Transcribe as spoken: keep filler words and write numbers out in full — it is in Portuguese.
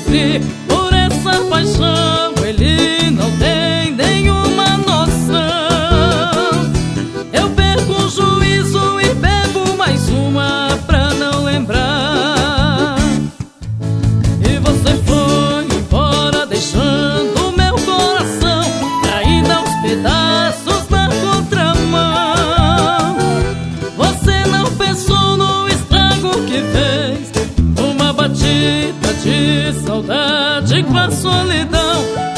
sofri por essa paixão, ele não tem nenhuma noção. Eu perco o juízo e bebo mais uma pra não lembrar. E você foi embora deixando meu coração caído aos pedaços na contramão. Você não pensou no estrago que fez, uma batida de saudade com a solidão.